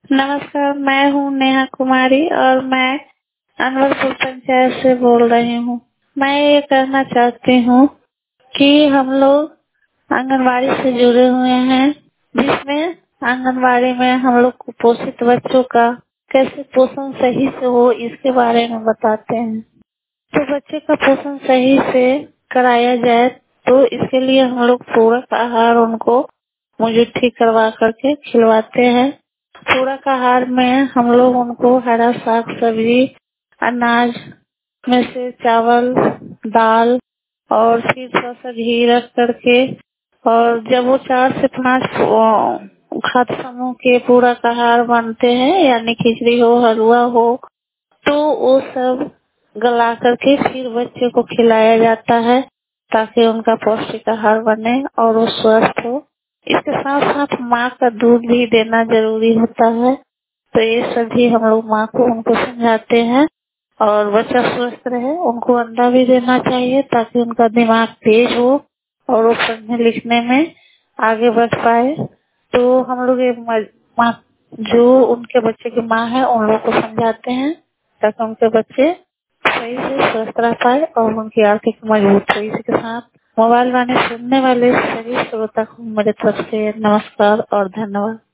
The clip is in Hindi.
नमस्कार, मैं हूँ नेहा कुमारी और मैं अनवरपुर पंचायत से बोल रही हूँ। मैं ये कहना चाहती हूँ कि हम लोग आंगनबाड़ी से जुड़े हुए हैं, जिसमें आंगनबाड़ी में हम लोग कुपोषित बच्चों का कैसे पोषण सही से हो इसके बारे में बताते हैं। तो बच्चे का पोषण सही से कराया जाए तो इसके लिए हम लोग पूरक आहार उनको मुजुट्ठी करवा करके खिलवाते हैं। पूरक आहार में हम लोग उनको हरा साग सब्जी, अनाज में से चावल, दाल और फिर थोड़ा सा घी रख करके, और जब वो 4 से 5 खाद्य समूह के पूरक आहार बनते हैं, यानी खिचड़ी हो, हलवा हो, तो वो सब गला करके फिर बच्चे को खिलाया जाता है ताकि उनका पौष्टिक आहार बने और वो स्वस्थ हो। इसके साथ साथ माँ का दूध भी देना जरूरी होता है। तो ये सभी हम लोग माँ को उनको समझाते हैं और बच्चा स्वस्थ रहे। उनको अंडा भी देना चाहिए ताकि उनका दिमाग तेज हो और वो पढ़ने लिखने में आगे बढ़ पाए। तो हम लोग ये माँ जो उनके बच्चे की माँ है उन लोग को समझाते हैं ताकि उनके बच्चे सही से स्वस्थ रह पाए और उनकी आर्थिक मजबूत हो। इसी के साथ मोबाइल वाले सुनने वाले सभी श्रोता को मेरे तरफ से नमस्कार और धन्यवाद।